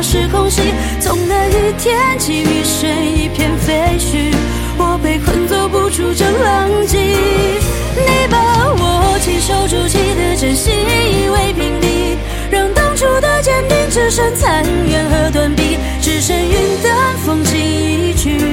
是空隙。从那一天起，余生一片废墟，我被困走不出这浪迹。你把我亲手筑起的真心夷为平地，让当初的坚定只剩残垣和断壁，只剩云淡风轻一句。